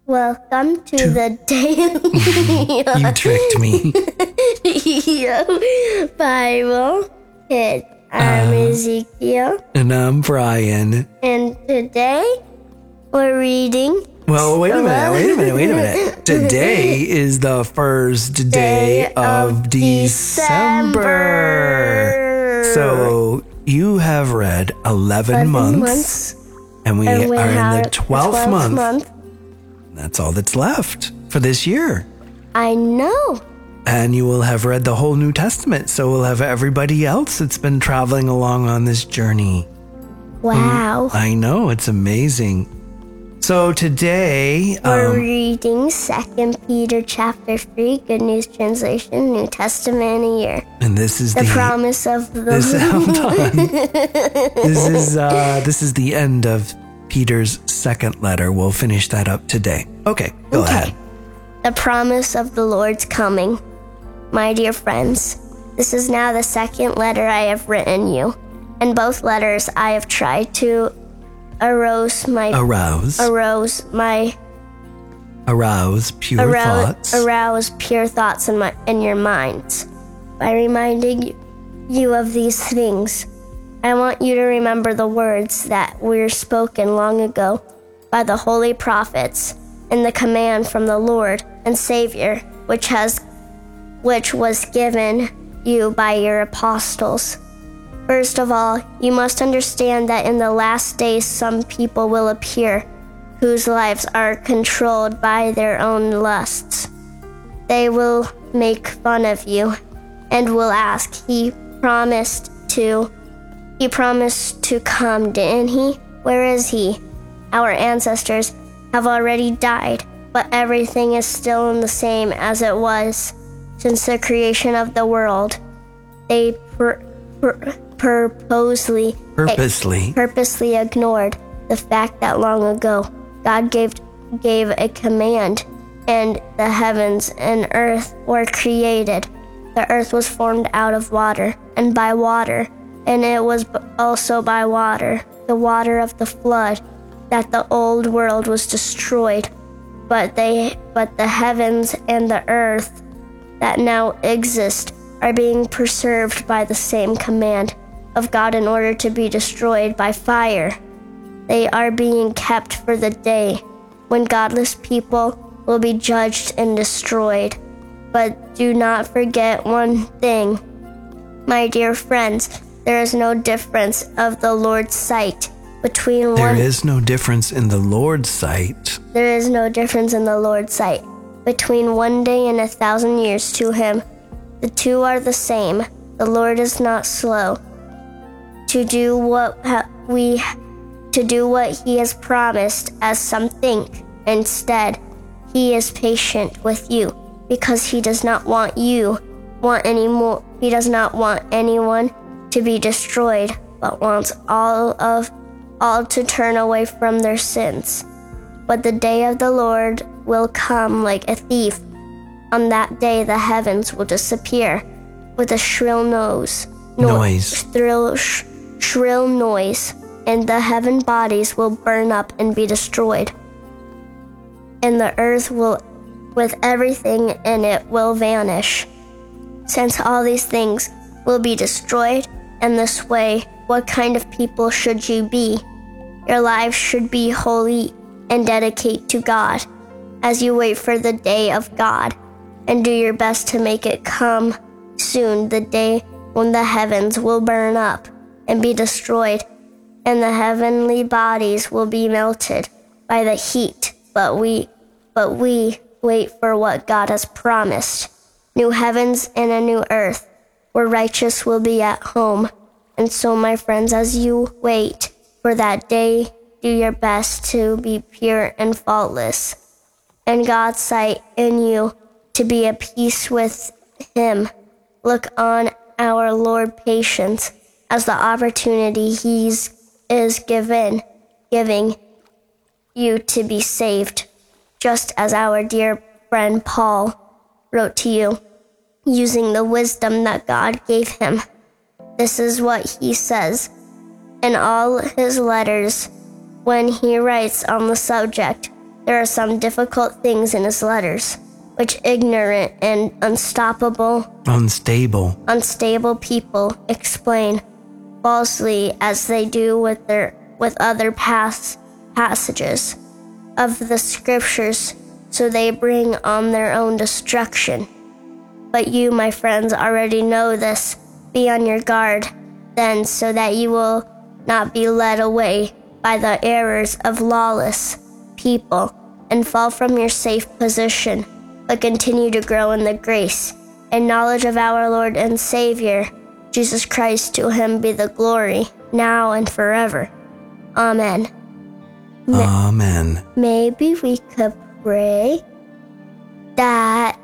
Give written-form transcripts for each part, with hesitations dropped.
Welcome to the Daily You tricked me. Bible Kids. I'm Ezekiel. And I'm Brian. And today we're reading. Well, wait a minute. Today is the first day of December. So you have read 11 months. And we are in the 12th month. That's all that's left for this year. I know. And you will have read the whole New Testament. So we'll have everybody else that's been traveling along on this journey. Wow. I know. It's amazing. So today we're reading 2 Peter chapter 3, Good News Translation, New Testament in a year. And this is the promise of the This is the end of Peter's second letter. We'll finish that up today. Okay, go ahead. The promise of the Lord's coming. My dear friends, this is now the second letter I have written you. In both letters I have tried to arouse pure thoughts in your minds by reminding you of these things. I want you to remember the words that were spoken long ago by the holy prophets and the command from the Lord and Savior, which was given you by your apostles. First of all, you must understand that in the last days some people will appear whose lives are controlled by their own lusts. They will make fun of you and will ask, He promised to come, didn't he? Where is he? Our ancestors have already died, but everything is still the same as it was since the creation of the world. They purposely ignored the fact that long ago God gave a command and the heavens and earth were created. The earth was formed out of water and by water, and it was also by water, the water of the flood, that the old world was destroyed. But the heavens and the earth that now exist are being preserved by the same command of God in order to be destroyed by fire. They are being kept for the day when godless people will be judged and destroyed. But do not forget one thing, my dear friends. There is no difference of the Lord's sight between There is no difference in the Lord's sight. There is no difference in the Lord's sight between 1 day and 1,000 years to him. The two are the same. The Lord is not slow to do what he has promised, as some think. Instead, he is patient with you because he does not want anyone to be destroyed, but wants all to turn away from their sins. But the day of the Lord will come like a thief. On that day the heavens will disappear with a shrill noise, and the heaven bodies will burn up and be destroyed. And the earth with everything in it will vanish. Since all these things will be destroyed in this way, what kind of people should you be? Your lives should be holy and dedicated to God as you wait for the day of God, and do your best to make it come soon, the day when the heavens will burn up and be destroyed, and the heavenly bodies will be melted by the heat. But we wait for what God has promised, new heavens and a new earth, where righteous will be at home. And so, my friends, as you wait for that day, do your best to be pure and faultless, and God's sight in you to be at peace with him. Look on our Lord patience as the opportunity he is giving you to be saved, just as our dear friend Paul wrote to you, using the wisdom that God gave him. This is what he says in all his letters when he writes on the subject There are some difficult things in his letters, which ignorant and unstable people explain falsely as they do with other passages of the scriptures, so they bring on their own destruction. But you, my friends, already know this. Be on your guard, then, so that you will not be led away by the errors of lawless people and fall from your safe position, but continue to grow in the grace and knowledge of our Lord and Savior, Jesus Christ. To him be the glory, now and forever. Amen. Amen. Maybe we could pray that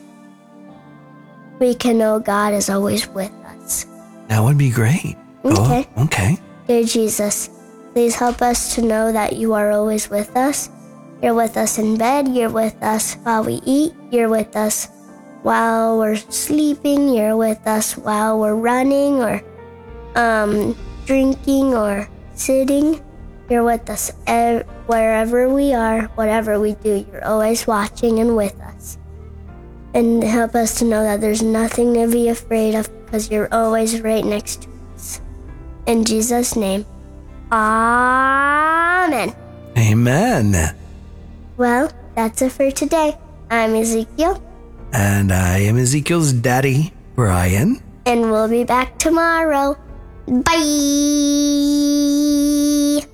we can know God is always with us. That would be great. Okay. Oh, okay. Dear Jesus, please help us to know that you are always with us. You're with us in bed. You're with us while we eat. You're with us while we're sleeping. You're with us while we're running or drinking or sitting. You're with us wherever we are, whatever we do. You're always watching and with us. And help us to know that there's nothing to be afraid of because you're always right next to us. In Jesus' name, amen. Amen. Well, that's it for today. I'm Ezekiel. And I am Ezekiel's daddy, Brian. And we'll be back tomorrow. Bye.